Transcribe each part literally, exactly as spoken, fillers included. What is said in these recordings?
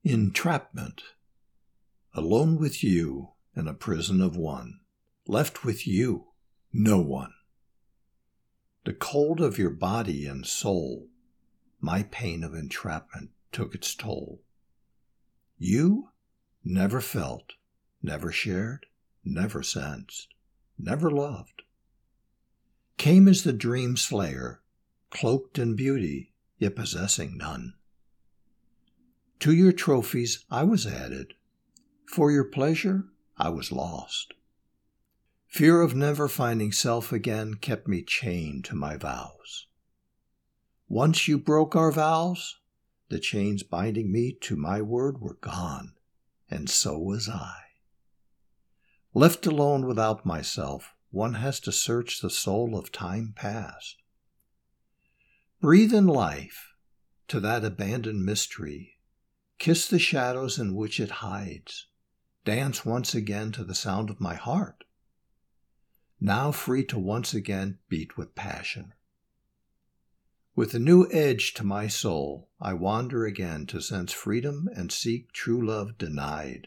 Entrapment. Alone with you in a prison of one, left with you, no one. The cold of your body and soul, my pain of entrapment took its toll. You never felt, never shared, never sensed, never loved. Came as the dream slayer, cloaked in beauty, yet possessing none. To your trophies I was added, for your pleasure I was lost. Fear of never finding self again kept me chained to my vows. Once you broke our vows, the chains binding me to my word were gone, and so was I. Left alone without myself, one has to search the soul of time past. Breathe in life to that abandoned mystery. Kiss the shadows in which it hides. Dance once again to the sound of my heart. Now free to once again beat with passion. With a new edge to my soul, I wander again to sense freedom and seek true love denied.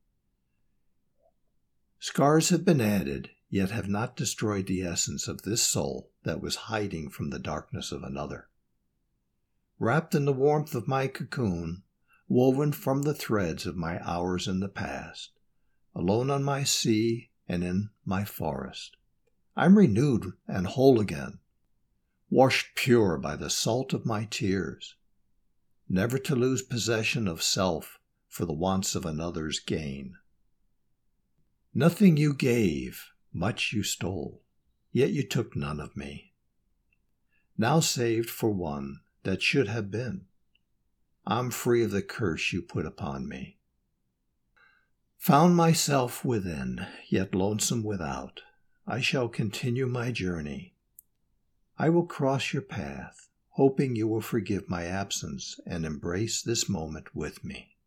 Scars have been added, yet have not destroyed the essence of this soul that was hiding from the darkness of another. Wrapped in the warmth of my cocoon, woven from the threads of my hours in the past, alone on my sea and in my forest, I'm renewed and whole again, washed pure by the salt of my tears, never to lose possession of self for the wants of another's gain. Nothing you gave, much you stole, yet you took none of me. Now saved for one that should have been, I'm free of the curse you put upon me. Found myself within, yet lonesome without, I shall continue my journey. I will cross your path, hoping you will forgive my absence and embrace this moment with me.